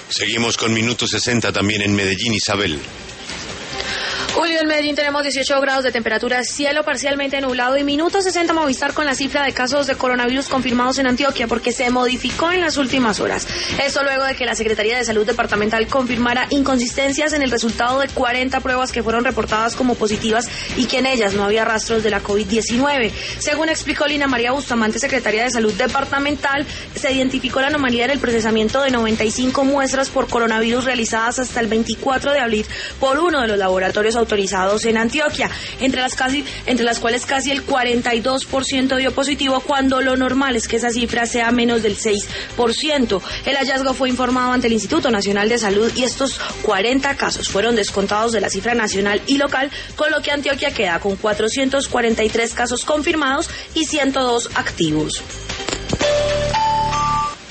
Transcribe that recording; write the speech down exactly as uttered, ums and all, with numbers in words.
Seguimos con Minuto sesenta también en Medellín, Isabel. Julio, en Medellín tenemos dieciocho grados de temperatura, cielo parcialmente nublado y Minuto sesenta Movistar con la cifra de casos de coronavirus confirmados en Antioquia porque se modificó en las últimas horas. Esto luego de que la Secretaría de Salud Departamental confirmara inconsistencias en el resultado de cuarenta pruebas que fueron reportadas como positivas y que en ellas no había rastros de la COVID diecinueve. Según explicó Lina María Bustamante, Secretaria de Salud Departamental, se identificó la anomalía en el procesamiento de noventa y cinco muestras por coronavirus realizadas hasta el veinticuatro de abril por uno de los laboratorios autorizados en Antioquia, entre las casi, entre las cuales casi el cuarenta y dos por ciento dio positivo, cuando lo normal es que esa cifra sea menos del seis por ciento. El hallazgo fue informado ante el Instituto Nacional de Salud y estos cuarenta casos fueron descontados de la cifra nacional y local, con lo que Antioquia queda con cuatrocientos cuarenta y tres casos confirmados y ciento dos activos.